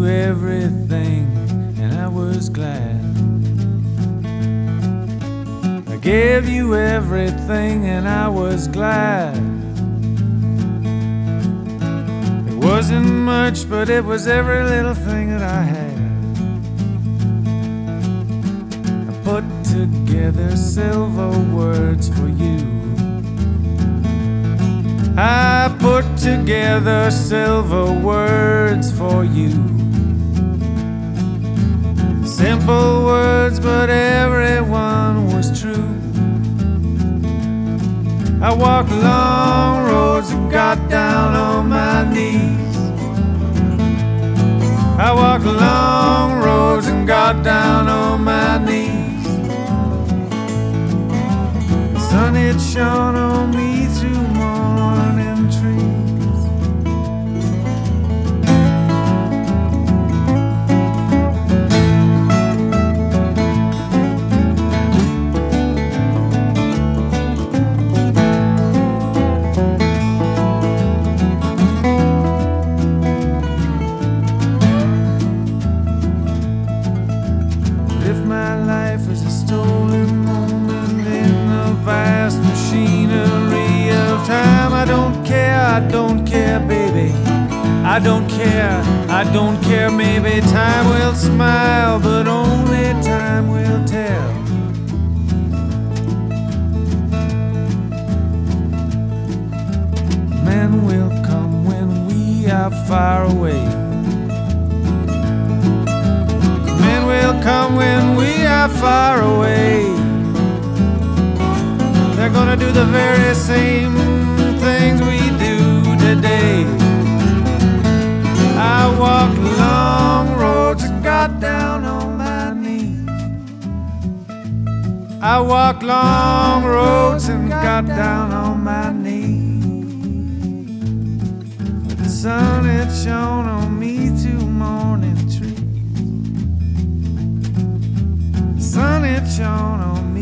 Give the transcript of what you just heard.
you everything, and I was glad. I gave you everything, and I was glad. It wasn't much, but it was every little thing that I had. I put together silver words for you. I put together silver words for you. Simple words, but everyone was true. I walked long roads and got down on my knees. I walked long roads and got down on my knees. The sun had shone on me through morning trees. If my life is a stolen moment in the vast machinery of time, I don't care, baby. I don't care, maybe time will smile, but only time will tell. Men will come when we are far away. Men will come when we are far away. They're gonna do the very same things we do today. I walked long roads and got down on my knees. I walked long roads and got down on my knees. But the sun had shone on me through morning trees. The sun had shone on me.